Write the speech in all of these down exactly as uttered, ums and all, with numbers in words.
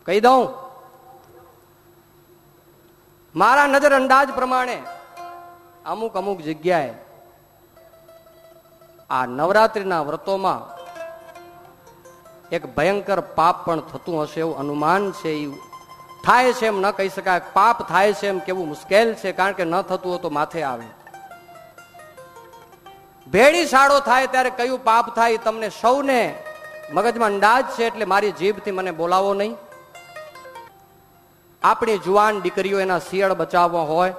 કહી દઉં, મારા નજર અંદાજ પ્રમાણે અમુક અમુક જગ્યાએ આ નવરાત્રિના વ્રતોમાં એક ભયંકર પાપ પણ થતું હશે એવું અનુમાન છે. એવું થાય છે એમ ન કહી શકાય, પાપ થાય છે એમ કેવું મુશ્કેલ છે, કારણ કે ન થતું હોય તો માથે આવે. ભેડી શાળો થાય ત્યારે કયું પાપ થાય તમને સૌને મગજમાં અંદાજ છે, એટલે મારી જીભથી મને બોલાવો નહીં. આપણી જુવાન દીકરીઓ એના શિયાળ બચાવવા હોય,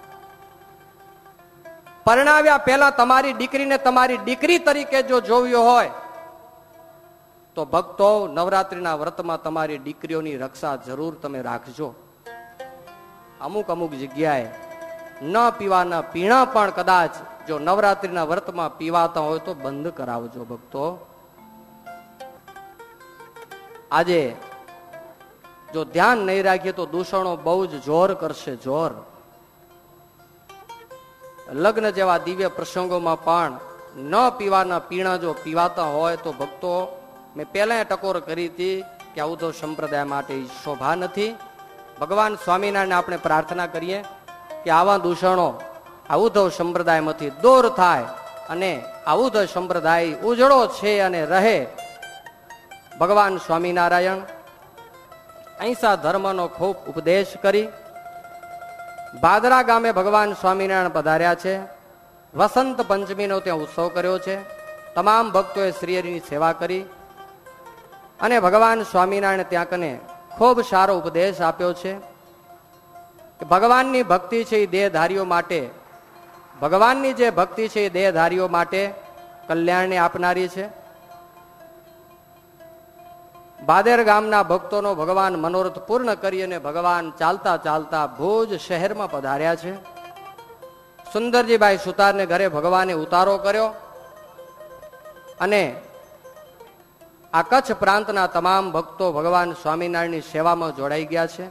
પરણાવ્યા પહેલા તમારી દીકરીને તમારી દીકરી તરીકે જો જોવી હોય તો ભક્તો નવરાત્રિના વ્રતમાં તમારી દીકરીઓની રક્ષા જરૂર તમે રાખજો. અમુક અમુક જગ્યાએ ન પીવાના પીણા પણ કદાચ જો નવરાત્રિના વ્રતમાં પીવાતા હોય તો બંધ કરાવજો ભક્તો. આજે જો ધ્યાન નહીં રાખીએ તો દૂષણો બહુ જ જોર કરશે, જોર. લગ્ન જેવા દિવ્ય પ્રસંગોમાં પણ ન પીવાના પીણા જો પીવાતા હોય તો ભક્તો, મેં પહેલા ટકોર કરી હતી કે આવું તો સંપ્રદાય માટે શોભા નથી. ભગવાન સ્વામિનારાયણ આપણે પ્રાર્થના કરીએ કે આવા દૂષણો આવુધવ સંપ્રદાયમાંથી દૂર થાય અને આવુધવ સંપ્રદાય ઉજળો છે અને રહે. ભગવાન સ્વામિનારાયણ અહિંસા ધર્મનો ખૂબ ઉપદેશ કરી ભાદરા ગામે ભગવાન સ્વામિનારાયણ પધાર્યા છે. વસંત પંચમીનો ત્યાં ઉત્સવ કર્યો છે. તમામ ભક્તોએ શ્રીહરિની સેવા કરી અને ભગવાન સ્વામિનારાયણ ત્યાં કને ખૂબ સારો ઉપદેશ આપ્યો છે કે ભગવાનની ભક્તિ છે એ દેહધારીઓ માટે, ભગવાનની જે ભક્તિ છે એ દેહધારીઓ માટે કલ્યાણને આપનારી છે. બાદેર ગામના ભક્તોનો ભગવાન મનોરથ પૂર્ણ કરી અને ભગવાન ચાલતા ચાલતા ભુજ શહેરમાં પધાર્યા છે. સુંદરજીભાઈ સુતારને ઘરે ભગવાને ઉતારો કર્યો અને આ કચ્છ પ્રાંતના તમામ ભક્તો ભગવાન સ્વામિનારાયણની સેવામાં જોડાઈ ગયા છે.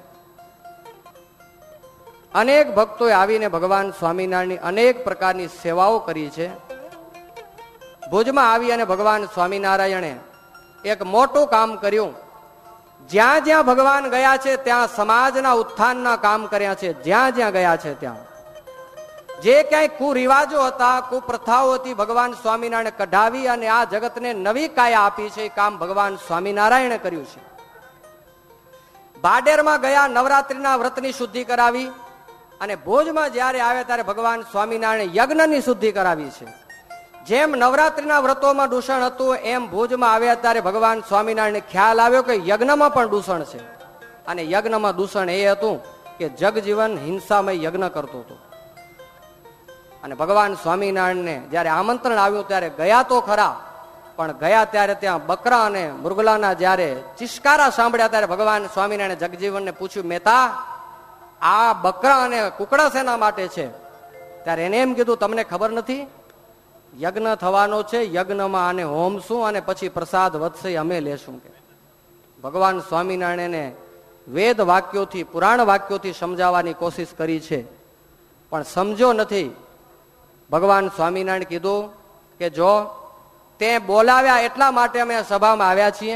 અનેક ભક્તોએ આવીને ભગવાન સ્વામિનારાયણની અનેક પ્રકારની સેવાઓ કરી છે. ભુજમાં આવી અને ભગવાન સ્વામિનારાયણે એક મોટું કામ કર્યું. જ્યાં જ્યાં ભગવાન ગયા છે ત્યાં સમાજના ઉત્થાનના કામ કર્યા છે. જ્યાં જ્યાં ગયા છે ત્યાં જે ક્યાંય કુરિવાજો હતા, કુપ્રથાઓ હતી, ભગવાન સ્વામિનારાયણ કઢાવી અને આ જગતને નવી કાયા આપી છે. એ કામ ભગવાન સ્વામિનારાયણે કર્યું છે. બાડેરમાં ગયા, નવરાત્રિના વ્રતની શુદ્ધિ કરાવી અને ભુજમાં જ્યારે આવ્યા ત્યારે ભગવાન સ્વામિનારાયણ યજ્ઞની શુદ્ધિ કરાવી છે. જેમ નવરાત્રિના વ્રતોમાં દૂષણ હતું એમ ભુજમાં આવ્યા ત્યારે ભગવાન સ્વામિનારાયણને ખ્યાલ આવ્યો કે યજ્ઞમાં પણ દૂષણ છે. અને યજ્ઞમાં દૂષણ એ હતું કે જગજીવન હિંસામય યજ્ઞ કરતો હતો. અને ભગવાન સ્વામિનારાયણને જયારે આમંત્રણ આવ્યું ત્યારે ગયા તો ખરા, પણ ગયા ત્યારે ત્યાં બકરા અને મૃગલાના જયારે ચિસ્કારા સાંભળ્યા ત્યારે ભગવાન સ્વામિનારાયણે જગજીવનને પૂછ્યું, મહેતા આ બકરા અને કુકડા શેના માટે છે? ત્યારે એને એમ કીધું, તમને ખબર નથી? યજ્ઞ થવાનો છે, યજ્ઞમાં આને હોમશું અને પછી પ્રસાદ વધશે અમે લેશું. કે ભગવાન સ્વામિનારાયણે વેદ વાક્યોથી, પુરાણ વાક્યોથી સમજાવવાની કોશિશ કરી છે પણ સમજો નથી. ભગવાન સ્વામિનારાયણ કીધું કે જો તે બોલાવ્યા એટલા માટે અમે સભામાં આવ્યા છીએ,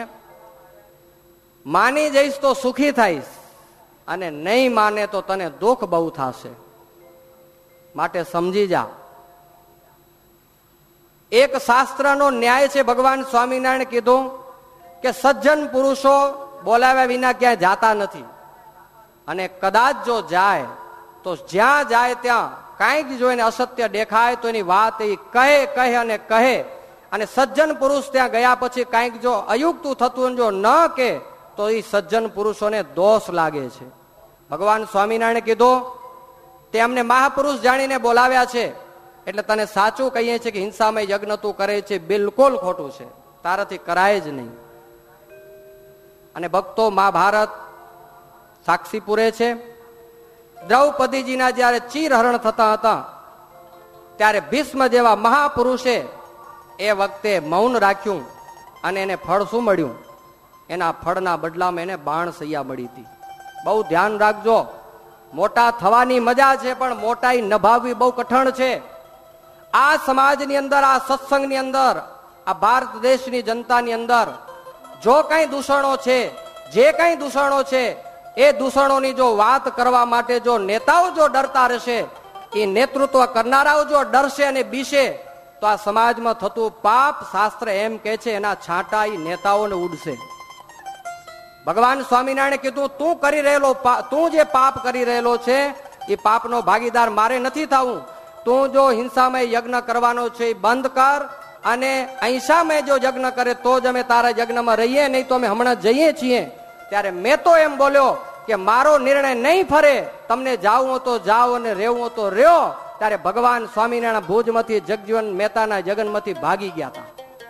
માની જઈશ તો સુખી થઈશ અને નહીં માને તો તને દુઃખ બહુ થશે, માટે સમજી જા. એક શાસ્ત્રનો ન્યાય છે. ભગવાન સ્વામિનારાયણ કીધું કે સજ્જન પુરુષો બોલાવ્યા વિના ક્યાંય જાતા નથી અને કદાચ જો જાય તો જ્યાં જાય ત્યાં કાંઈક જો એને અસત્ય દેખાય તો એની વાત એ કહે કહે અને કહે. અને સજ્જન પુરુષ ત્યાં ગયા પછી કાંઈક જો અયુક્ત થતું જો ન કે તો એ સજ્જન પુરુષોને દોષ લાગે છે. ભગવાન સ્વામિનારાયણે કીધું તે અમને મહાપુરુષ જાણીને બોલાવ્યા છે એટલે તને સાચું કહીએ છીએ કે હિંસામય યજ્ઞ તું કરે છે બિલકુલ ખોટું છે, તારાથી કરાય જ નહીં. અને ભક્તો મહાભારત સાક્ષી પૂરે છે. દ્રૌપદીજીના જયારે ચીરહરણ થતા હતા ત્યારે ભીષ્મ જેવા મહાપુરુષે એ વખતે મૌન રાખ્યું અને એને ફળ શું મળ્યું? એના ફળના બદલામાં એને બાણ સૈયા મળી હતી. બહુ ધ્યાન રાખજો. મોટા થવાની મજા છે પણ મોટાઈ નભાવવી બહુ કઠણ છે. આ સમાજની અંદર, આ સત્સંગની અંદર, આ ભારત દેશની જનતાની અંદર જો કઈ દૂષણો છે જે કઈ દૂષણો છે એ દૂષણોની જો વાત કરવા માટે જો નેતાઓ જો ડરતા રહેશે, એ નેતૃત્વ કરનારાઓ જો ડરશે અને બીશે, તો આ સમાજમાં થતું પાપ શાસ્ત્ર એમ કે છે એના છાંટા એ નેતાઓને ઉડશે. ભગવાન સ્વામિનારાયણે કીધું તું કરી રહેલો તું જે પાપ કરી રહેલો છે એ પાપનો ભાગીદાર મારે નથી થવું. તું જો હિંસામય યજ્ઞ કરવાનો છે એ બંધ કર, અને અહિંસામય જો યજ્ઞ કરે તો જ અમે તારા યજ્ઞમાં રહીએ, નહીં તો અમે હમણાં જઈએ છીએ. ત્યારે મેં તો એમ બોલ્યો કે મારો નિર્ણય નહીં ફરે, તમને જાવું તો જાઓ અને રહેવું તો રહ્યો. ત્યારે ભગવાન સ્વામિનારાયણ ભુજમાંથી જગજીવન મહેતાના જગનમાંથી ભાગી ગયા હતા.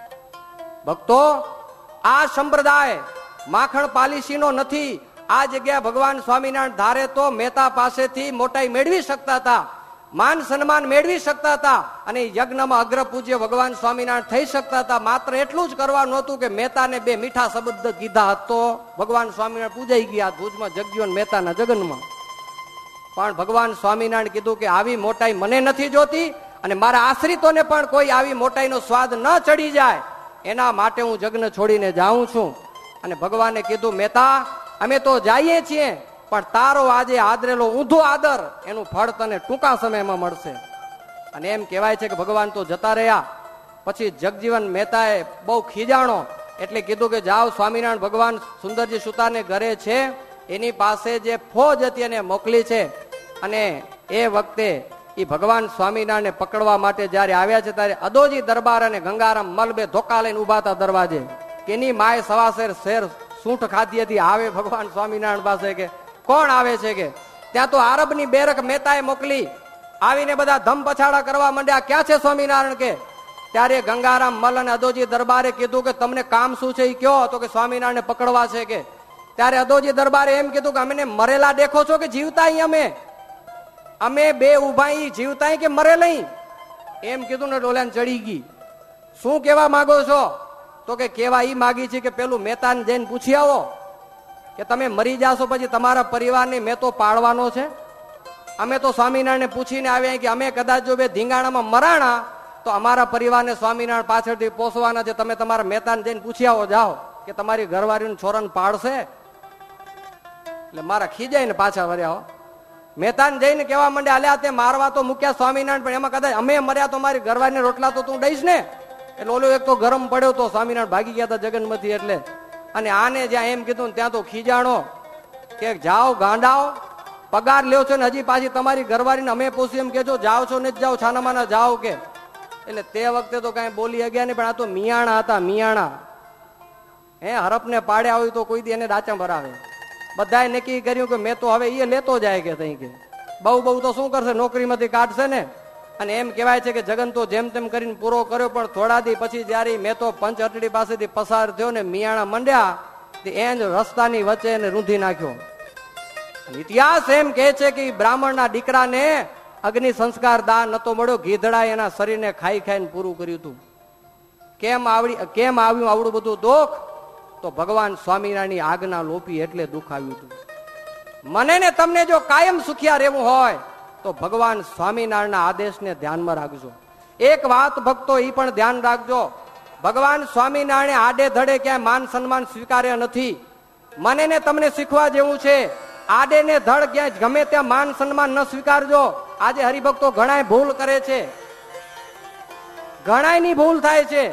ભક્તો, આ સંપ્રદાય માખણ પાલીસીનો નથી. આ જગ્યા ભગવાન સ્વામિનારાયણ ધારે તો મહેતા પાસેથી મોટાઈ મેળવી શકતા હતા, માન સન્માન મેળવી શકતા હતા, અને યજ્ઞમાં અગ્ર પૂજ્ય ભગવાન સ્વામિનારાયણ થઈ શકતા હતા. માત્ર એટલું જ કરવાનું હતું કે મહેતાને બે મીઠા શબ્દ કીધા હતો, ભગવાન સ્વામિનારાયણ પૂજાઈ ગયા ભુજમાં જગજીવન મહેતાના જગનમાં. પણ ભગવાન સ્વામિનારાયણ કીધું કે આવી મોટાઈ મને નથી જોતી, અને મારા આશ્રિતોને પણ કોઈ આવી મોટાઈનો સ્વાદ ન ચડી જાય, એના માટે હું જગ્ન છોડીને જાઉં છું. અને ભગવાને કીધું મહેતા, અમે તો જઈએ છીએ, પણ તારો આજે આદરેલો ઊંધો આદર એનું ફળ તને ટૂંકા સમયમાં મળશે. અને એમ કહેવાય છે કે ભગવાન તો જતા રહ્યા. પછી જગજીવન મહેતાએ બહુ ખીજાણો, એટલે કીધું કે જાઓ, સ્વામિનારાયણ ભગવાન સુંદરજી સુતાને ઘરે છે, એની પાસે જે ફોજ હતી એને મોકલી છે. અને એ વખતે એ ભગવાન સ્વામિનારાયણને પકડવા માટે જયારે આવ્યા છે, ત્યારે અદોજી દરબાર અને ગંગારામ મલ બે ધોકા લઈને ઉભા હતા દરવાજે. કેની માય સવાસેર શેર સૂંઠ ખાધી હતી, આવે ભગવાન સ્વામિનારાયણ પાસે કે કોણ આવે છે કે. ત્યાં તો આરબની બેરક મહેતાએ મોકલી, આવીને બધા ધમ પછાડા કરવા માંડ્યા, ક્યાં છે સ્વામિનારાયણ કે. ત્યારે ગંગારામ મલ અને અદોજી દરબારે કીધું કે તમને કામ શું છે એ કયો, તો કે સ્વામિનારાયણને પકડવા છે કે. ત્યારે અદોજી દરબારે એમ કીધું કે અમને મરેલા દેખો છો કે જીવતા? અમે અમે બે ઉભા જીવતા કે મરેલા? એમ કીધું ને ડોલાને ચડી ગઈ. શું કેવા માંગો છો? તો કે કેવા ઈ માગી છે કે પેલું મહેતાને જઈને પૂછી આવો કે તમે મરી જાશો પછી તમારા પરિવારને મેં તો પાળવાનો છે. અમે તો સ્વામિનારાયણને પૂછીને આવ્યા કે અમે કદાચ જો બે ધીંગાણામાં મરાણા તો અમારા પરિવારને સ્વામિનારાયણ પાછળથી પોસવાના છે. તમે તમારા મહેતાને જઈને પૂછી આવો, જાઓ કે તમારી ઘરવાળીનું છોરાને પાળશે. એટલે મારા ખીજાઈને પાછા વર્યા. મહેતાને જઈને કહેવા માંડ્યા, અલ્યા તે મારવા તો મૂક્યા સ્વામિનારાયણ, પણ એમાં કદાચ અમે મર્યા તો મારી ઘરવાળીને રોટલા તો તું દઈશ ને. એટલે ઓલો એક તો ગરમ પડ્યો તો સ્વામિનારાયણ ભાગી ગયા હતા જગનમાંથી. એટલે અને આને જ્યાં એમ કીધું ત્યાં તો ખીજાણો કે જાઓ ગાંડાઓ, પગાર લ્યો છો ને હજી પાછી તમારી ઘરવાળીને અમે પૂછ્યું એમ કેજો, જાઓ છો ને જ જાઓ, છાનામાના જાઓ કે. એટલે તે વખતે તો કઈ બોલી ગયા નહીં, પણ આ તો મિયાણા હતા, મિયાણા. હે હરપને પાડ્યા હોય તો કોઈ દી એને ડાચા ભરાવે. બધાએ નક્કી કર્યું કે મેં તો હવે એ લેતો જાય કે તઈ કે બહુ બહુ તો શું કરશે, નોકરીમાંથી કાઢશે ને. અને એમ કહેવાય છે કે જગન તો જેમ તેમ કરીને પૂરો કર્યો, પણ થોડા દી પછી જયારે મેં તો પંચ અટડી પાસેથી પસાર થયો ને મિયાણા મંડ્યા, એ જ રસ્તાની વચ્ચે એને રૂંધી નાખ્યો. ઇતિહાસ એમ કે છે કે બ્રાહ્મણના દીકરાને અગ્નિ સંસ્કાર દાન નતો મળ્યો, ગીધડા એના શરીરને ખાઈ ખાઈને પૂરું કર્યું હતું. કેમ આવડી કેમ આવ્યું આવડું બધું દુઃખ? તો ભગવાન સ્વામિનારાયણની આજ્ઞા લોપી એટલે દુઃખ આવ્યું હતું. મને ને તમને જો કાયમ સુખિયા રહેવું હોય તો ભગવાન સ્વામિનારાયણના આદેશને ધ્યાનમાં રાખજો. એક વાત ભક્તો એ પણ ધ્યાન રાખજો, ભગવાન સ્વામિનારાયણે આડે ધડે ક્યાંય માન સન્માન સ્વીકાર્યા નથી. મને ને તમને શીખવા જેવું છે, આડે ને ધડ ક્યાંય ગમે ત્યાં માન સન્માન ન સ્વીકારજો. આજે હરિભક્તો ઘણાય ભૂલ કરે છે, ઘણાય ની ભૂલ થાય છે.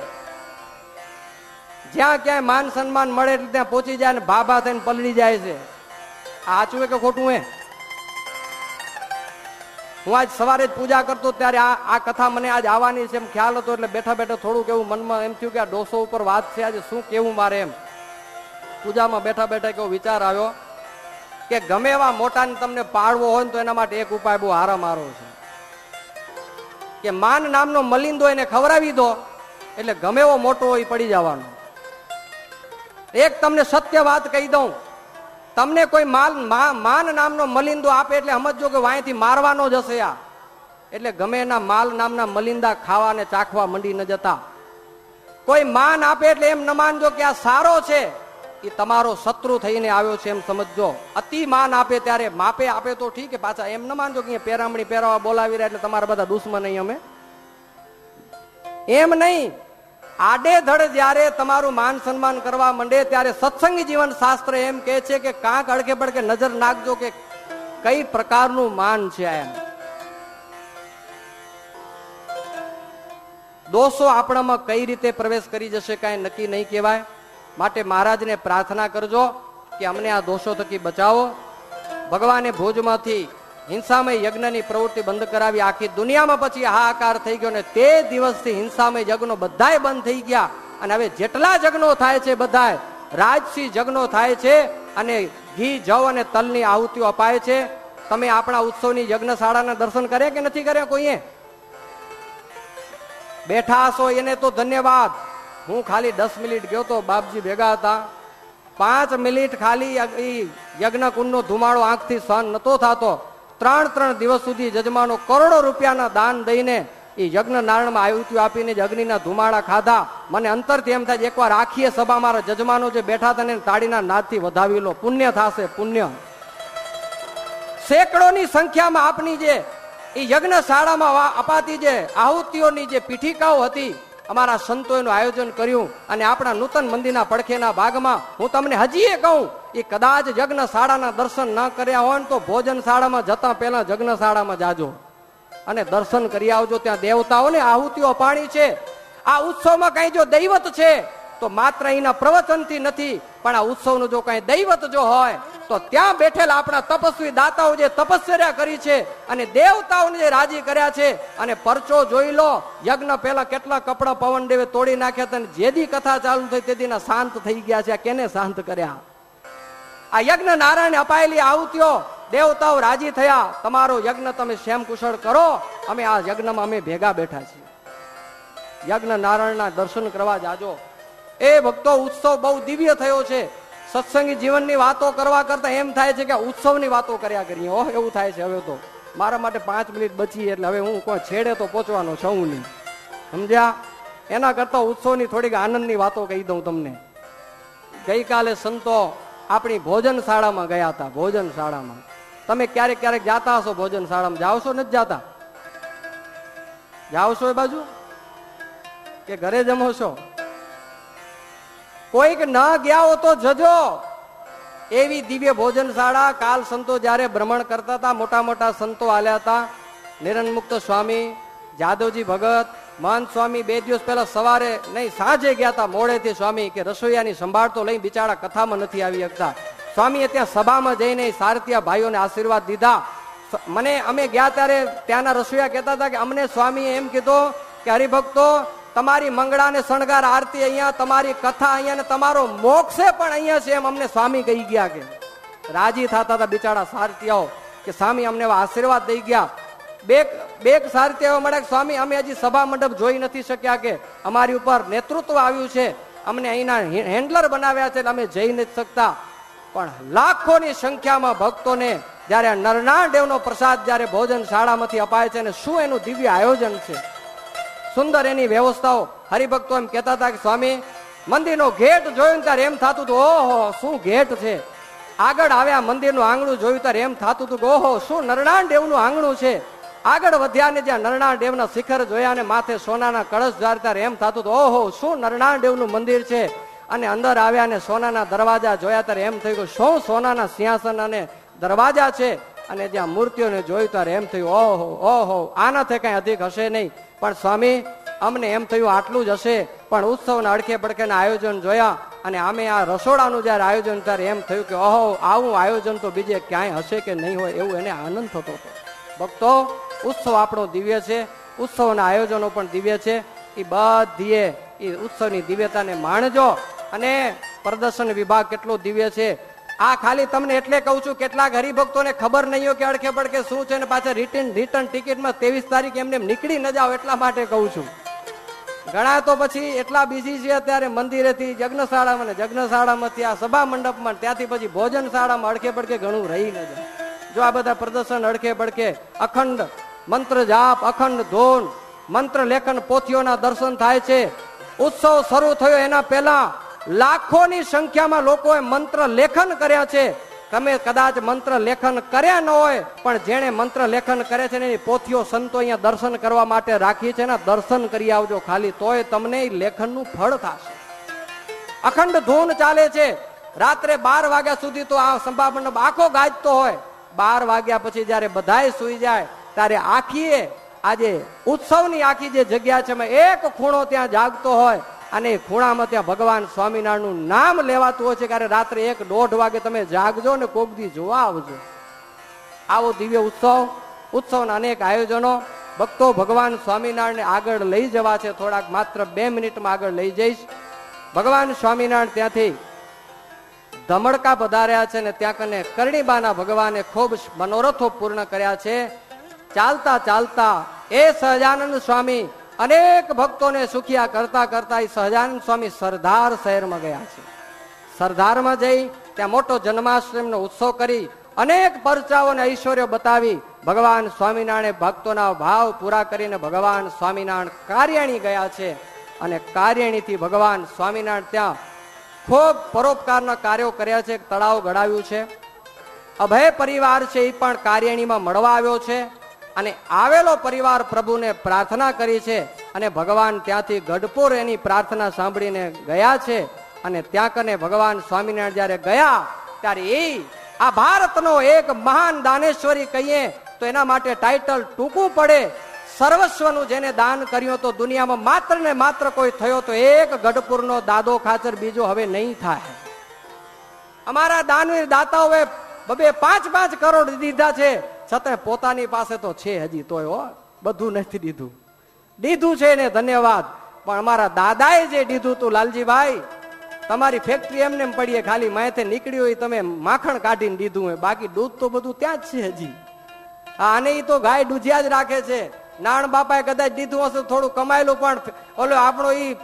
જ્યાં ક્યાંય માન સન્માન મળે એટલે ત્યાં પહોંચી જાય ને ભાભા થઈને પલળી જાય છે. સાચું કે ખોટું? હે, હું આજ સવારે જ પૂજા કરતો ત્યારે આ આ કથા મને આજ આવવાની છે એમ ખ્યાલ હતો, એટલે બેઠા બેઠા થોડુંક એવું મનમાં એમ થયું કે આ ડોસો ઉપર વાત છે, આજે શું કેવું મારે એમ. પૂજામાં બેઠા બેઠા કેવો વિચાર આવ્યો કે ગમે એવા મોટાને તમને પાળવો હોય ને તો એના માટે એક ઉપાય બહુ હારા મારો છે કે માન નામનો મલિંદો એને ખવડાવી દો, એટલે ગમે એવો મોટો હોય પડી જવાનો. એક તમને સત્ય વાત કહી દઉં, તમને કોઈ માલ માન નામનો મલિંદો આપે એટલે સમજો કે વાંયથી મારવાનો જ હશે આ. એટલે ગમે એના માલ નામના મલિંદા ખાવા ને ચાખવા મંડી ન જતા. કોઈ માન આપે એટલે એમ ન માનજો કે આ સારો છે, એ તમારો શત્રુ થઈને આવ્યો છે એમ સમજજો. અતિ માન આપે ત્યારે માપે આપે તો ઠીક, પાછા એમ ન માનજો કે પેરામણી પહેરાવા બોલાવી રહ્યા એટલે તમારા બધા દુશ્મન નહીં અમે. એમ નહીં, આડેધડ જયારે તમારું માન સન્માન કરવા માંડે ત્યારે સત્સંગી જીવન શાસ્ત્ર એમ કે છે કે કાંક અડકે પડકે નજર નાખજો કે કઈ પ્રકારનું માન છે. એમ દોષો આપણામાં કઈ રીતે પ્રવેશ કરી જશે કઈ નક્કી નહીં કહેવાય. માટે મહારાજને પ્રાર્થના કરજો કે અમને આ દોષો થકી બચાવો. ભગવાને ભોજમાંથી હિંસામય યજ્ઞની પ્રવૃત્તિ બંધ કરાવી. આખી દુનિયામાં પછી હાહાકાર થઈ ગયો ને તે દિવસથી હિંસામય યજ્ઞો બધાય બંધ થઈ ગયા. અને હવે જેટલા યજ્ઞો થાય છે બધાય રાજસી યજ્ઞો થાય છે અને ઘી જવ અને તલની આહુતિઓ અપાય છે. તમે આપણા ઉત્સવની યજ્ઞશાળાના દર્શન કર્યા કે નથી કર્યા કોઈએ? બેઠા હશો એને તો ધન્યવાદ. હું ખાલી દસ મિનિટ ગયો તો બાપજી ભેગા હતા. પાંચ મિનિટ ખાલી યજ્ઞ કુંડનો ધુમાડો આંખથી સહન નતો થતો. ત્રણ ત્રણ દિવસ સુધી જજમાનો કરોડો રૂપિયાના દાન દઈને એ યજ્ઞ નારણમાં આહુતિઓ આપીને અગ્નિના ધુમાડા ખાધા. મને અંતરથી એમ થાય એકવાર આખીએ સભા મારા જજમાનો જે બેઠા હતા ને તાળીના નાદથી વધાવી લો, પુણ્ય થશે પુણ્ય. સેંકડોની સંખ્યામાં આપની જે એ યજ્ઞશાળામાં અપાતી જે આહુતિઓની જે પીઠિકાઓ હતી અમારા સંતો એનું આયોજન કર્યું. અને આપણા નૂતન મંદિરના પડખેના ભાગમાં હું તમને હજી કહું, એ કદાચ યજ્ઞશાળાના દર્શન ન કર્યા હોય ને તો ભોજનશાળામાં જતા પહેલા યજ્ઞશાળામાં જાજો અને દર્શન કરી આવજો. ત્યાં દેવતાઓને આહુતિઓ પાણી છે. આ ઉત્સવમાં કઈ જો દૈવત છે તો માત્ર અહીંના પ્રવચનથી નથી, પણ આ ઉત્સવનું જો કઈ દૈવત જો હોય તો ત્યાં બેઠેલા આપણા તપસ્વી દાતાઓ જે તપસ્યા કરી છે અને દેવતાઓને જે રાજી કર્યા છે. અને પરચો જોઈ લો, યજ્ઞ પહેલા કેટલા કપડા પવન દેવે તોડી નાખ્યા હતા. જેદી કથા ચાલુ થઈ તેદીના શાંત થઈ ગયા છે. કેને શાંત કર્યા? આ યજ્ઞ નારાયણ અપાયેલી આહુતિઓ દેવતાઓ રાજી થયા. તમારો યજ્ઞ તમે શ્યામ કુશળ કરો, અમે આ યજ્ઞમાં અમે ભેગા બેઠા છીએ. યજ્ઞ નારાયણના દર્શન કરવા જાજો. એ ભક્તો ઉત્સવ બહુ દિવ્ય થયો છે. સત્સંગી જીવનની વાતો કરવા કરતા એમ થાય છે કે ઉત્સવની વાતો કર્યા કરીએ. ઓહ એવું થાય છે. હવે તો મારા માટે પાંચ મિનિટ બચી એટલે હવે હું કોઈ છેડે તો પહોંચવાનો છું નહીં, સમજ્યા? એના કરતા ઉત્સવની થોડીક આનંદની વાતો કહી દઉં તમને. ગઈકાલે સંતો આપણી ભોજનશાળામાં ગયા હતા. ભોજનશાળામાં તમે ક્યારેક ક્યારેક જાતા હશો, ભોજનશાળામાં જાઓ છો નથી જાતા? જાઓ છો એ બાજુ કે ઘરે જમો છો? કોઈક ન ગયા હો તો જજો. એવી દિવ્ય ભોજનશાળા. કાલ સંતો જયારે ભ્રમણ કરતા હતા, મોટા મોટા સંતો આલ્યા હતા. નિરંજન સ્વામી, જાદવજી ભગત, મહંત સ્વામી બે દિવસ પહેલા સવારે નહીં સાંજે ગયા હતા મોડેથી સ્વામી કે રસોઈયાની સંભાળ તો લઈ બિચારા કથામાં નથી આવી શકતા. સ્વામીએ ત્યાં સભામાં જઈને સારથિયા ભાઈઓને આશીર્વાદ દીધા. મને અમે ગયા ત્યારે ત્યાંના રસોઈયા કહેતા હતા કે અમને સ્વામીએ એમ કીધું કે હરિભક્તો તમારી મંગળા ને શણગાર આરતી અહીંયા, તમારી કથા અહીંયા ને તમારો મોક્ષે પણ અહીંયા છે એમ અમને સ્વામી કહી ગયા. કે રાજી થતા હતા બિચારા સારથિયાઓ કે સ્વામી અમને આશીર્વાદ દઈ ગયા. બે બે સારથિયાઓ મળ્યા સ્વામી અમે હજી સભા મંડપ જોઈ નથી શક્યા, કે અમારી ઉપર નેતૃત્વ આવ્યું છે, અમને અહીંના હેન્ડલર બનાવ્યા છે એટલે અમે જઈ નથી શકતા. પણ લાખોની સંખ્યામાં ભક્તોને જયારે નરનાળ દેવનો પ્રસાદ જયારે ભોજન શાળામાંથી અપાય છે અને શું એનું દિવ્ય આયોજન છે, સુંદર એની વ્યવસ્થાઓ. હરિભક્તો એમ કહેતા હતા કે સ્વામી મંદિરનો ગેટ જોયું ત્યારે એમ થતું હતું ઓહો શું ગેટ છે. આગળ આવ્યા મંદિરનું આંગણું જોયું ત્યારે એમ થતું હતું કે ઓહો શું નરનાળ દેવનું આંગણું છે. આગળ વધ્યા ને જ્યાં નરનાળ દેવના શિખર જોયા ને માથે સોનાના કળશ જોયા ત્યારે એમ થતું હતું ઓહો શું નરનાળ દેવનું મંદિર છે. અને અંદર આવ્યા ને સોનાના દરવાજા જોયા ત્યારે એમ થયું કે શું સોનાના સિંહાસન અને દરવાજા છે. અને જ્યાં મૂર્તિઓને જોયું ત્યારે એમ થયું ઓહો ઓહો આનાથી કઈ અધિક હશે નહીં. પણ સ્વામી અમને એમ થયું આટલું જ હશે, પણ ઉત્સવના અડખે પડખેના આયોજન જોયા અને અમે આ રસોડાનું જયારે આયોજન ત્યારે એમ થયું કે ઓહો આવું આયોજન તો બીજે ક્યાંય હશે કે નહીં હોય, એવું એને આનંદ થતો હતો. ભક્તો ઉત્સવ આપણો દિવ્ય છે, ઉત્સવના આયોજનો પણ દિવ્ય છે. એ બધીએ એ ઉત્સવની દિવ્યતાને માણજો. અને પ્રદર્શન વિભાગ કેટલો દિવ્ય છે. આ ખાલી તમને એટલે કહું છું કેટલાક હરિભક્તોને ખબર નહીં હોય કે અડખે પડખે શું છે ને પાછા રિટર્ન રિટર્ન ટિકિટમાં ત્રેવીસ તારીખ એમને નીકળી ન જાવ એટલા માટે કહું છું. ઘણા તો પછી એટલા બીજી છે અત્યારે મંદિરેથી યજ્ઞશાળામાં ને યજ્ઞશાળામાંથી આ સભા મંડપમાં ત્યાંથી પછી ભોજનશાળામાં અડખે પડખે ઘણું રહી ન જાય. જો આ બધા પ્રદર્શન અડખે પડખે અખંડ મંત્ર જાપ, અખંડ ધોન, મંત્ર લેખન પોથીઓના દર્શન થાય છે. ઉત્સવ શરૂ થયો એના પહેલા લાખોની સંખ્યામાં લોકોએ મંત્ર લેખન કર્યા છે. તમે કદાચ મંત્ર લેખન કર્યા ન હોય, પણ જેને મંત્ર લેખન કરે છે ને એની પોથીઓ સંતો અહીંયા દર્શન કરવા માટે રાખી છે ને, દર્શન કરી આવજો ખાલી, તોય તમને લેખનનું ફળ થશે. અખંડ ધૂન ચાલે છે. રાત્રે બાર વાગ્યા સુધી તો આ સભા મંડપ આખો ગાજતો હોય. બાર વાગ્યા પછી જયારે બધાય સુઈ જાય ત્યારે આખી આજે ઉત્સવની આખી જે જગ્યા છે એક ખૂણો ત્યાં જાગતો હોય અને ખૂણામાં ત્યાં ભગવાન સ્વામિનારાયણનું નામ લેવાતું હોય છે. ત્યારે રાત્રે એક દોઢ વાગે તમે જાગજો ને કોક દી જોવા આવજો. આવો દિવ્ય ઉત્સવ ઉત્સવના અનેક આયોજનો ભક્તો ભગવાન સ્વામિનારાયણને આગળ લઈ જવા છે. થોડાક માત્ર બે મિનિટમાં આગળ લઈ જઈશ. ભગવાન સ્વામિનારાયણ ત્યાંથી ધમડકા પધાર્યા છે ને ત્યાં કને કરણીબાના ભગવાને ખૂબ મનોરથો પૂર્ણ કર્યા છે. ચાલતા ચાલતા એ સહજાનંદ સ્વામી અનેક ભક્તોને સુખિયા કરતા કરતા એ સહજાનંદ સ્વામી સરદાર શહેરમાં ગયા છે. સરદારમાં જઈ ત્યાં મોટો જન્માષ્ટમીનો ઉત્સવ કરી અનેક પરચાઓ અને ઐશ્વર્ય બતાવી ભગવાન સ્વામિનારાયણ ભક્તોના ભાવ પૂરા કરીને ભગવાન સ્વામિનારાયણ કાર્યાણી ગયા છે. અને કાર્યાણીથી ભગવાન સ્વામિનારાયણ ત્યાં ખૂબ પરોપકારના કાર્યો કર્યા છે. તળાવ ગળાવ્યું છે. અભય પરિવાર છે એ પણ કાર્યાણીમાં મળવા આવ્યો છે અને આવેલો પરિવાર પ્રભુને પ્રાર્થના કરી છે અને ભગવાન ત્યાંથી ગઢપુર એની પ્રાર્થના સાંભળીને ગયા છે. અને ત્યાં કને ભગવાન સ્વામિનારાયણ જયારે ગયા ત્યારે એ આ ભારતનો એક મહાન દાનેશ્વરી કહીએ તો એના માટે ટાઇટલ ટૂંકું પડે. સર્વસ્વનું જેને દાન કર્યું તો દુનિયામાં માત્ર ને માત્ર કોઈ થયો તો એક ગઢપુરનો દાદો ખાચર, બીજો હવે નહીં થાય. અમારા દાનવીર દાતાઓએ બબે પાંચ પાંચ કરોડ દીધા છે, છતાં પોતાની પાસે તો છે હજી તોય હો બધું નથી દીધું. દીધું છે ને ધન્યવાદ, પણ અમારા દાદાએ જે દીધું તું લાલજીભાઈ, તમારી ફેક્ટરી એમને એમ પડીએ ખાલી માથે નીકળ્યું હોય તમે માખણ કાઢીને દીધું હોય, બાકી દૂધ તો બધું ત્યાં જ છે હજી. આને ઈ તો ગાય ડૂજ્યા જ રાખે છે. નાણ બાપાએ કદાચ દીધું હશે થોડું કમાયેલું, પણ ઓલો આપણો ઈ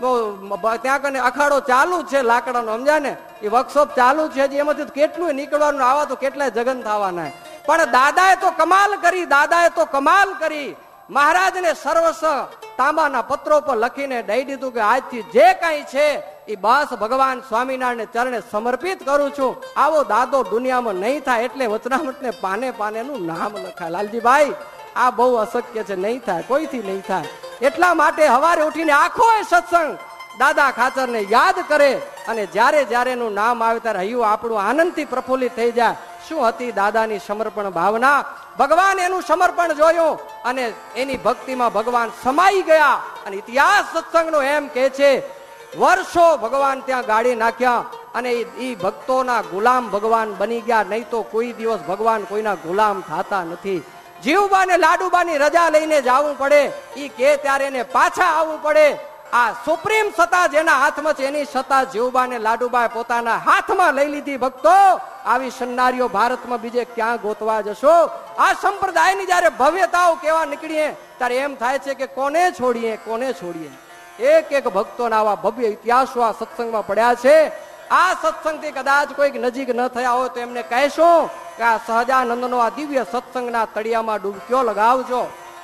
ત્યાં કને અખાડો ચાલુ જ છે લાકડાનો, સમજ્યા ને, એ વર્કશોપ ચાલુ છે હજી, એમાંથી કેટલું નીકળવાનું, આવા તો કેટલાય જગન થવાના. પણ દાદાએ તો કમાલ કરી, દાદાએ તો કમાલ કરી. મહારાજને સર્વસ્વ તાંબાના પત્રો પર લખીને દઈ દીધું કે આજથી જે કઈ છે એ બસ ભગવાન સ્વામિનારાયણ ચરણે સમર્પિત કરું છું. આવો દાદો દુનિયામાં નહીં થાય એટલે વચનામૃતને પાને પાને નું નામ લખાય. લાલજીભાઈ આ બહુ અશક્ય છે, નહીં થાય, કોઈથી નહીં થાય. એટલા માટે હવારે ઉઠીને આખો એ સત્સંગ દાદા ખાચરને યાદ કરે અને જ્યારે જ્યારે એનું નામ આવે ત્યારે હૈયું આપણું આનંદથી પ્રફુલ્લિત થઈ જાય. શું હતી દાદાની સમર્પણ ભાવના! ભગવાન એનું સમર્પણ જોયું અને એની ભક્તિમાં ભગવાન સમાઈ ગયા. અને ઇતિહાસ સત્સંગનો એમ કે છે વર્ષો ભગવાન ત્યાં ગાડી નાખ્યા અને એ ભક્તોના ગુલામ ભગવાન બની ગયા. નહીં તો કોઈ દિવસ ભગવાન કોઈના ગુલામ થતા નથી. જીવબા ને લાડુબાની રજા લઈને જવું પડે, ઈ કે ત્યારે એને પાછા આવવું પડે. આ સુપ્રીમ સત્તા જેના હાથમાં છે એની સત્તા જીવબા ને લાડુબાએ પોતાના હાથમાં લઈ લીધી. ભક્તો આવી સન્નારીઓ ભારતમાં બીજે ક્યાં ગોતવા જશો? આ સંપ્રદાયની જયારે ભવ્યતાઓ કેવા નીકળીએ ત્યારે એમ થાય છે કે કોને છોડીએ કોને છોડીએ. એક એક ભક્તોના આવા ભવ્ય ઇતિહાસો આ સત્સંગમાં પડ્યા છે. આ સત્સંગથી કદાચ કોઈક નજીક ન થયા હોય તો એમને કહેશું કે આ સહજાનંદનો આ દિવ્ય સત્સંગના તળિયામાં ડૂબક્યો લગાવજો.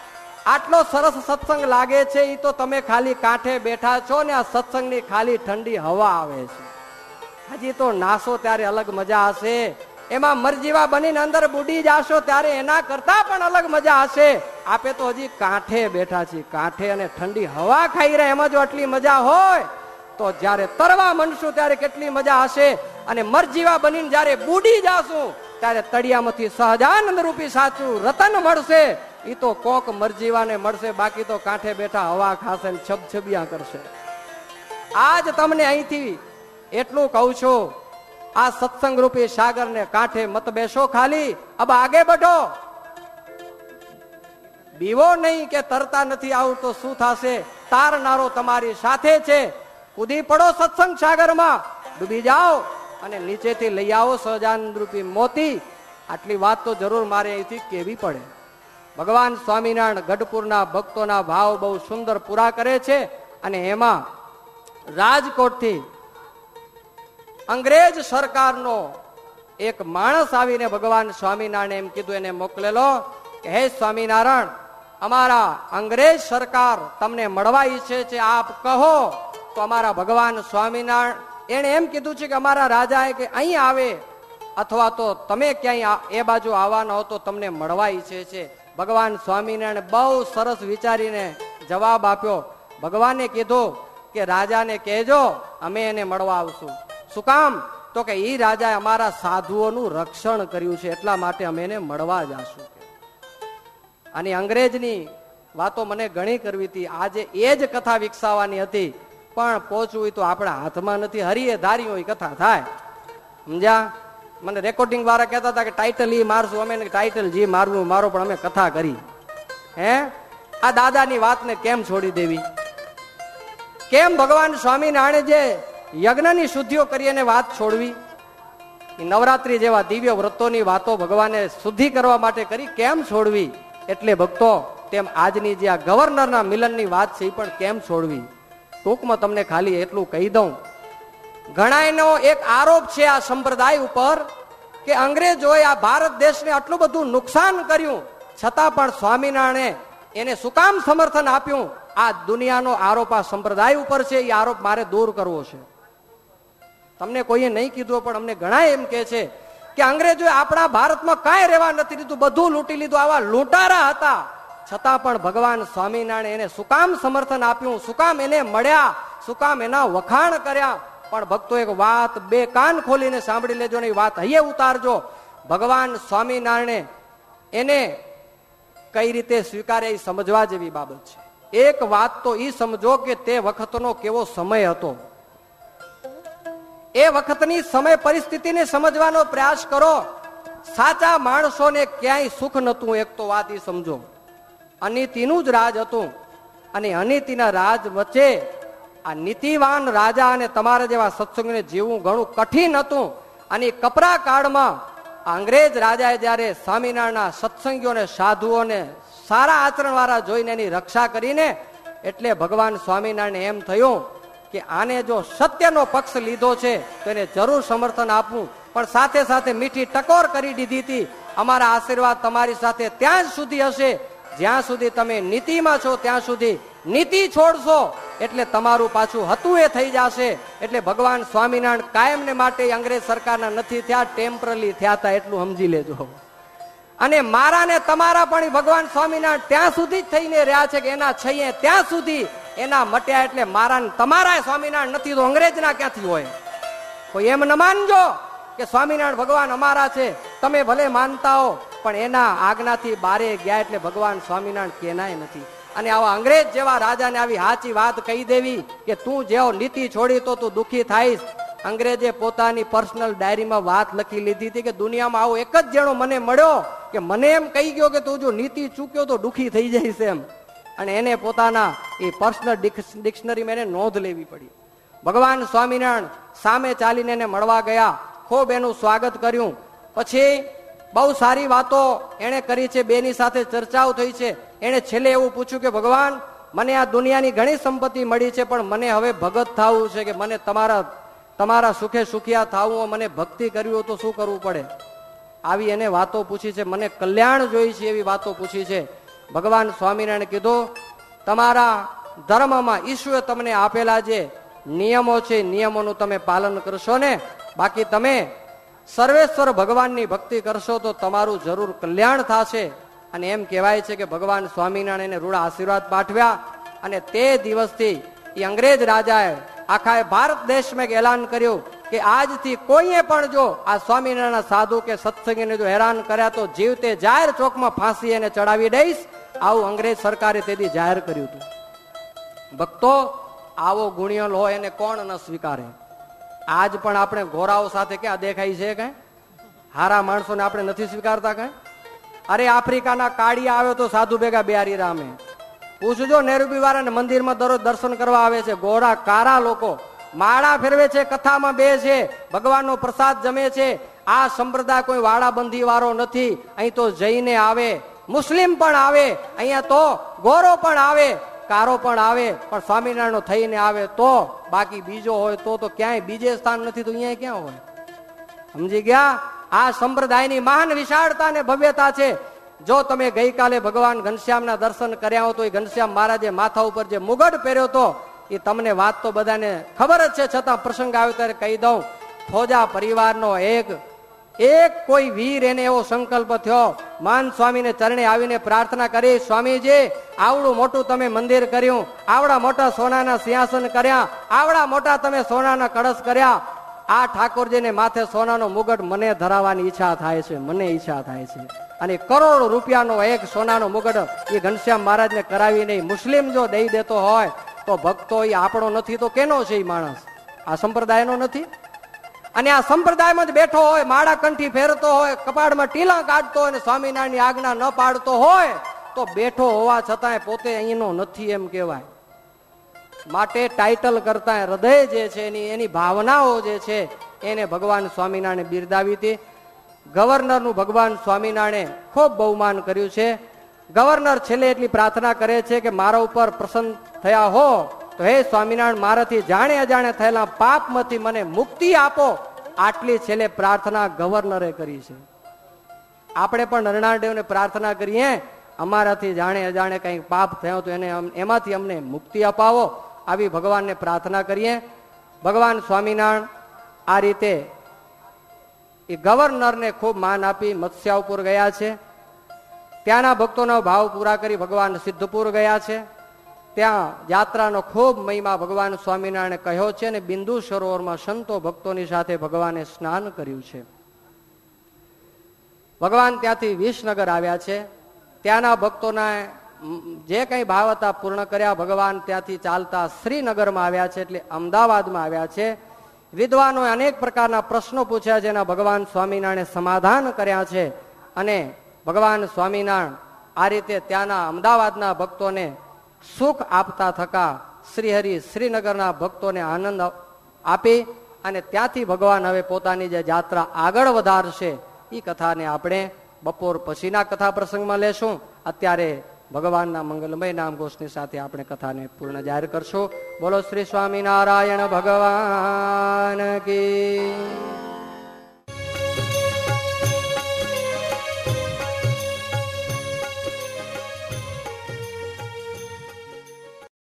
આટલો સરસ સત્સંગ લાગે છે એ તો તમે ખાલી કાંઠે બેઠા છો ને આ સત્સંગની ખાલી ઠંડી હવા આવે છે. હજી તો નાસો ત્યારે અલગ મજા હશે, એમાં મરજીવા બનીને અંદર બુડી જાશો ત્યારે એના કરતા પણ અલગ મજા હશે. આપે તો હજી કાંઠે બેઠા છીએ, કાંઠે અને ઠંડી હવા ખાઈ રહ્યા, એમાં જો આટલી મજા હોય તો જયારે તરવા માંડશું ત્યારે કેટલી મજા હશે. અને મરજીવા બનીને જયારે બુડી જાશું ત્યારે તળિયામાંથી સહજાનંદ રૂપી સાચું રતન મળશે. એ તો કોક મરજીવાને મળશે, બાકી તો કાંઠે બેઠા હવા ખાશે ને છબછબિયા કરશે. આજ તમને અહીંથી એટલું કહું છું, આ સત્સંગ રૂપી સાગર ને કાંઠે મત બેસો ખાલી, અબ આગે બઢો. બીવો નહીં કે તરતા નથી આવું તો શું થશે? તારનારો તમારી સાથે છે. કૂદી પડો સત્સંગ સાગરમાં, ડૂબી જાઓ અને નીચેથી લઈ આવો સહજાનંદ રૂપી મોતી. આટલી વાત તો જરૂર મારે અહીંથી કેવી પડે. ભગવાન સ્વામિનારાયણ ગઢપુરના ભક્તોના ભાવ બહુ સુંદર પૂરા કરે છે. અને એમાં રાજકોટથી અંગ્રેજ સરકારનો એક માણસ આવીને ભગવાન સ્વામિનારાયણ એમ કીધું, એને મોકલેલો કે હે સ્વામિનારાયણ, અમારા અંગ્રેજ સરકાર તમને મળવા ઈચ્છે છે, આપ કહો. તો અમારા ભગવાન સ્વામિનારાયણ એને એમ કીધું છે કે અમારા રાજાએ કે અહીં આવે અથવા તો તમે ક્યાંય એ બાજુ આવવાના હો તો તમને મળવા ઈચ્છે છે. ભગવાન સ્વામિનારાયણ બહુ સરસ વિચારીને જવાબ આપ્યો. ભગવાને કીધું કે રાજાને કહેજો અમે એને મળવા આવશું. શું કામ? તો કે ઈ રાજાએ અમારા સાધુઓનું રક્ષણ કર્યું છે એટલા માટે અમે એને મળવા જશું. અને અંગ્રેજની વાતો મને ઘણી કરવી હતી. આજે એ જ કથા વિકસાવવાની હતી, પણ પહોંચવું તો આપણા હાથમાં નથી. હરિએ ધાર્યું એ કથા થાય. સમજ્યા? મને રેકોર્ડિંગ વાળા કહેતા હતા કે ટાઇટલ ઈ મારશું, અમે ટાઇટલ જી મારવું મારો, પણ અમે કથા કરી. હે આ દાદાની વાતને કેમ છોડી દેવી? કેમ ભગવાન સ્વામિનારાયણે જે યજ્ઞની શુદ્ધિઓ કરી એને વાત છોડવી? નવરાત્રી જેવા દિવ્ય વ્રતોની વાતો ભગવાને શુદ્ધિ કરવા માટે કરી, કેમ છોડવી? એટલે ભક્તો, તેમ આજની જે આ ગવર્નરના મિલનની વાત છે એ પણ કેમ છોડવી? ટૂંકમાં તમને ખાલી એટલું કહી દઉં. ઘણાયનો એક આરોપ છે આ સંપ્રદાય ઉપર કે અંગ્રેજોએ આ ભારત દેશને આટલું બધું નુકસાન કર્યું, છતાં પણ સ્વામિનારાયણે એને શું કામ સમર્થન આપ્યું? આ દુનિયાનો આરોપ આ સંપ્રદાય ઉપર છે. એ આરોપ મારે દૂર કરવો છે. તમને કોઈએ નહીં કીધું, પણ અમને ઘણા એમ કે છે કે અંગ્રેજોએ આપણા ભારતમાં કાંઈ રહેવા નથી દીધું, બધું લૂંટી લીધું. આવા લૂંટારા હતા, છતાં પણ ભગવાન સ્વામિનારાયણ એને શું કામ સમર્થન આપ્યું? શું કામ એને મળ્યા? શું કામ એના વખાણ કર્યા? પણ ભક્તો, એક વાત બે કાન ખોલીને સાંભળી લેજો ને એ વાત હૈયે ઉતારજો. ભગવાન સ્વામિનારાયણે એને કઈ રીતે સ્વીકારે એ સમજવા જેવી બાબત છે. એક વાત તો એ સમજો કે તે વખતનો કેવો સમય હતો. એ વખતની સમય પરિસ્થિતિને સમજવાનો પ્રયાસ કરો. સાચા માણસોને ક્યાંય સુખ નતું. એક તો વાત એ સમજો, અનીતિનું જ રાજ હતું, અને અનીતિના રાજ વચ્ચે આ નીતિવાન રાજા અને તમારા જેવા સત્સંગને જીવવું ઘણું કઠિન હતું. અને કપરા કાળમાં અંગ્રેજ રાજાએ જયારે સ્વામિનારાયણના સત્સંગીઓને, સાધુઓને, સારા આચરણ વાળા જોઈને એની રક્ષા કરીને, એટલે ભગવાન સ્વામિનારાયણ એમ થયું કે આને જો સત્યનો પક્ષ લીધો છે તો એને જરૂર સમર્થન આપવું. પણ સાથે સાથે મીઠી ટકોર કરી દીધી હતી, અમારા આશીર્વાદ તમારી સાથે ત્યાં જ સુધી હશે જ્યાં સુધી તમે નીતિમાં છો. ત્યાં સુધી નીતિ છોડશો એટલે તમારું પાછું હતું એ થઈ જશે. એટલે ભગવાન સ્વામિનારાયણ કાયમને માટે અંગ્રેજ સરકારના નથી થયા, ટેમ્પરરી થયા હતા, એટલું સમજી લેજો. અને મારા ને તમારા પણ ભગવાન સ્વામિનારાયણ ત્યાં સુધી જ થઈને રહ્યા છે કે એના છઈએ ત્યાં સુધી એના મટ્યા. એટલે મારા ને તમારા સ્વામિનારાયણ નથી તો અંગ્રેજના ક્યાંથી હોય? કોઈ એમ ન માનજો કે સ્વામિનારાયણ ભગવાન અમારા છે, તમે ભલે માનતા હો, પણ એના આજ્ઞાથી બારે ગયા એટલે ભગવાન સ્વામિનારાયણ કેનાય નથી. અને આવા અંગ્રેજ જેવા રાજાને આવી સાચી વાત કહી દેવી કે તું જેવો નીતિ છોડી તો તું દુઃખી થાઈશ. અંગ્રેજે પોતાની પર્સનલ ડાયરીમાં વાત લખી લીધી હતી કે દુનિયામાં આવો એક જ જણો મને મળ્યો કે મને એમ કહી ગયો કે તું જો નીતિ ચૂક્યો તો દુઃખી થઈ જઈશ એમ. અને એને પોતાના એ પર્સનલ ડિક્શનરીમાં એને નોંધ લેવી પડી. ભગવાન સ્વામિનારાયણ સામે ચાલીને એને મળવા ગયા, ખૂબ એનું સ્વાગત કર્યું. પછી બહુ સારી વાતો એને કરી છે, બેની સાથે ચર્ચાઓ થઈ છે. એને છેલ્લે એવું પૂછ્યું કે ભગવાન, મને આ દુનિયાની ઘણી સંપત્તિ મળી છે, પણ મને હવે ભગત થવું છે, કે મને તમારા તમારા સુખે સુખિયા થવું, મને ભક્તિ કરવી તો શું કરવું પડે? આવી એને વાતો પૂછી છે. મને કલ્યાણ જોઈ છે એવી વાતો પૂછી છે. ભગવાન સ્વામિનારાયણ કીધું, તમારા ધર્મમાં ઈશ્વરે તમને આપેલા જે નિયમો છે નિયમોનું તમે પાલન કરશો ને, બાકી તમે સર્વેશ્વર ભગવાનની ભક્તિ કરશો તો તમારું જરૂર કલ્યાણ થશે. અને એમ કહેવાય છે કે ભગવાન સ્વામિનારાયણને રૂડા આશીર્વાદ પાઠવ્યા. અને તે દિવસથી એ અંગ્રેજ રાજાએ આખા ભારત દેશમાં એલાન કર્યું કે આજથી કોઈએ પણ જો આ સ્વામિનારાયણ સાધુ કે સત્સંગીને જો હેરાન કર્યા તો જીવતે જાહેર ચોકમાં ફાંસી એને ચડાવી દઈશ. આવું અંગ્રેજ સરકારે તેથી જાહેર કર્યું હતું. ભક્તો, આવો ગુણિયલ હોય એને કોણ ન સ્વીકારે? આજ પણ આપણે ઘોરાઓ સાથે ક્યાં દેખાય છે? કઈ હારા માણસોને આપણે નથી સ્વીકારતા? કઈ અરે આફ્રિકાના કાળિયા આવ્યો તો સાધુ ભેગા બિહારી રામે પૂછજો. નેરુબી વાળાને મંદિરમાં દરરોજ દર્શન કરવા આવે છે. ગોરા કારા લોકો માળા ફેરવે છે, કથામાં બે છે, ભગવાનનો પ્રસાદ જમે છે. આ સંપ્રદાય કોઈ વાડાબંધી વાળો નથી. અહીં તો જઈને આવે, મુસ્લિમ પણ આવે, અહીંયા તો ગોરો પણ આવે, કારો પણ આવે, પણ સ્વામિનારાયણ થઈને આવે તો. બાકી બીજો હોય તો તો ક્યાંય બીજે સ્થાન નથી તો અહીંયા ક્યાં હોય? સમજી ગયા? આ સંપ્રદાયની મહાન વિશાળતા અને ભવ્યતા છે. જો તમે ગઈકાલે ભગવાન ઘનશ્યામના દર્શન કર્યા હો તો એ ઘનશ્યામ મહારાજે માથા ઉપર જે મુગટ પહેર્યો હતો એ તમને વાત તો બધાને ખબર જ છે, છતાં પ્રસંગ આવ્યો ત્યારે કહી દઉં. ખોજા પરિવારનો એક એક કોઈ વીર એને એવો સંકલ્પ થયો, માન સ્વામીને ચરણે આવીને પ્રાર્થના કરી, સ્વામીજી આવડું મોટું તમે મંદિર કર્યું, આવડા મોટા સોનાના સિંહાસન કર્યા, આવડા મોટા તમે સોનાના કળશ કર્યા, આ ઠાકોરજીને માથે સોનાનો મુગટ મને ધરાવવાની ઈચ્છા થાય છે, મને ઈચ્છા થાય છે. અને કરોડો રૂપિયાનો એક સોનાનો મુગટ એ ઘનશ્યામ મહારાજને કરાવી નહીં. મુસ્લિમ જો દઈ દેતો હોય તો ભક્તો એ આપણો નથી તો કેનો છે? એ માણસ આ સંપ્રદાયનો નથી. અને આ સંપ્રદાયમાં જ બેઠો હોય, માળા કંઠી ફેરતો હોય, કપાળમાં ટીલા કાઢતો હોય, સ્વામિનારાયણની આજ્ઞા ન પાડતો હોય તો બેઠો હોવા છતાંય પોતે અહીંનો નથી એમ કહેવાય. માટે ટાઇટલ કરતા હૃદય જે છે એની એની ભાવનાઓ જે છે એને ભગવાન સ્વામિનારાયણે બિરદાવી હતી. ગવર્નરનું ભગવાન સ્વામિનારાયણે ખૂબ બહુમાન કર્યું છે. ગવર્નર છેલ્લે એટલી પ્રાર્થના કરે છે કે મારા ઉપર પ્રસન્ન થયા હો તો હે સ્વામિનારાયણ, મારાથી જાણે અજાણે થયેલા પાપમાંથી મને મુક્તિ આપો. આટલી છેલ્લે પ્રાર્થના ગવર્નરે કરી છે. આપણે પણ નરનાળદેવને પ્રાર્થના કરીએ, અમારાથી જાણે અજાણે કંઈક પાપ થયો તો એને એમાંથી અમને મુક્તિ અપાવો. આવી ભગવાનને પ્રાર્થના કરીએ. ભગવાન સ્વામિનારાયણ આ રીતે એ ગવર્નરને ખૂબ માન આપી મત્સ્યાવપુર ગયા છે. ત્યાંના ભક્તોનો ભાવ પૂરા કરી ભગવાન સિદ્ધપુર ગયા છે. ત્યાં યાત્રાનો ખૂબ મહિમા ભગવાન સ્વામિનારાયણે કહ્યો છે અને બિંદુ સરોવરમાં સંતો ભક્તોની સાથે ભગવાને સ્નાન કર્યું છે. ભગવાન ત્યાંથી વિસનગર આવ્યા છે. ત્યાંના ભક્તોના જે કંઈ ભાવ હતા પૂર્ણ કર્યા. ભગવાન ત્યાંથી ચાલતા શ્રીનગરમાં આવ્યા છે, એટલે અમદાવાદમાં આવ્યા છે. વિદ્વાનોએ અનેક પ્રકારના પ્રશ્નો પૂછ્યા છે, એના ભગવાન સ્વામિનારાયણે સમાધાન કર્યા છે. અને ભગવાન સ્વામિનારાયણ આ રીતે ત્યાંના અમદાવાદના ભક્તોને સુખ આપતા થકા શ્રીહરિ શ્રીનગરના ભક્તોને આનંદ આપી અને ત્યાંથી ભગવાન હવે પોતાની જે યાત્રા આગળ વધારશે એ કથાને આપણે બપોર પછીના કથા પ્રસંગમાં લેશું. અત્યારે ભગવાનના મંગલમય નામ ઘોષની સાથે આપણે કથાને પૂર્ણ જાહેર કરશું. બોલો શ્રી સ્વામિનારાયણ ભગવાન કી.